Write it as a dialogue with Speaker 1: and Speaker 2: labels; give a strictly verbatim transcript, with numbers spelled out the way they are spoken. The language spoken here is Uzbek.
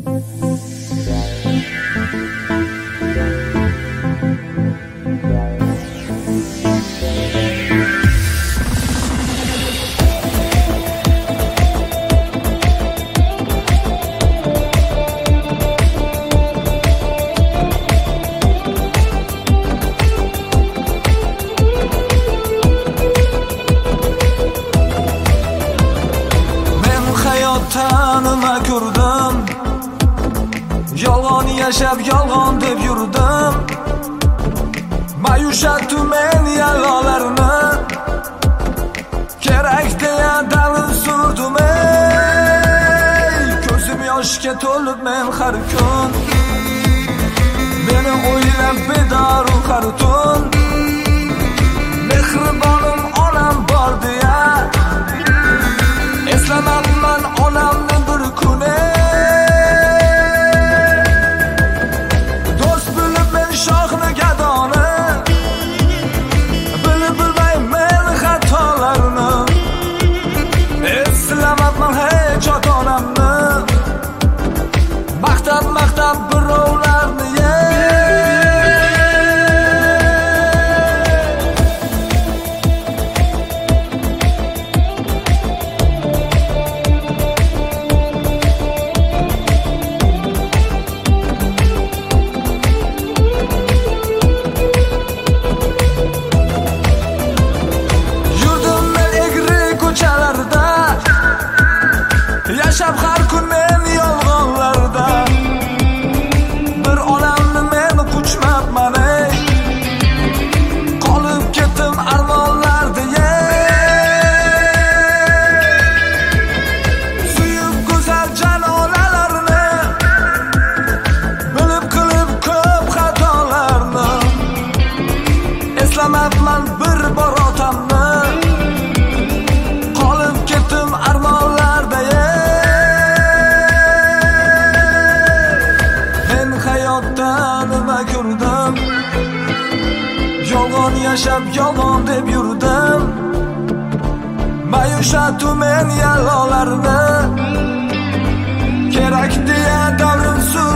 Speaker 1: Tanıma ko'rdim, yolg'on yashab yolg'on deb yurdim. Mayushatdim men yallolarni, kerak deya dalil surdim. Ey ko'zim yoshga to'lib men har kun, meni o'ylab bedaru har tun. Mehribonim onam bor deya eslamabman onamni bir kuni. Do'st bilib men shohni gadoni, bilib bilmayman xatolarni. Eslamabman hech ota-onamni, maqtab maqtab birovlarni. Yashab har kun men yolg'onlarda, bir onamni men quchmabman. Ey qolib ketdim armonlarda. Suyib go'zal janonalarni, bilib qilib ko'p xatolarni. Eslamabman bir bor otamni, qolib ketdim armonlarda. Nima ko'rdim, yolg'on yashab yolg'on deb yurdim. Mayushatdim men yallolarni, kerak deya davrim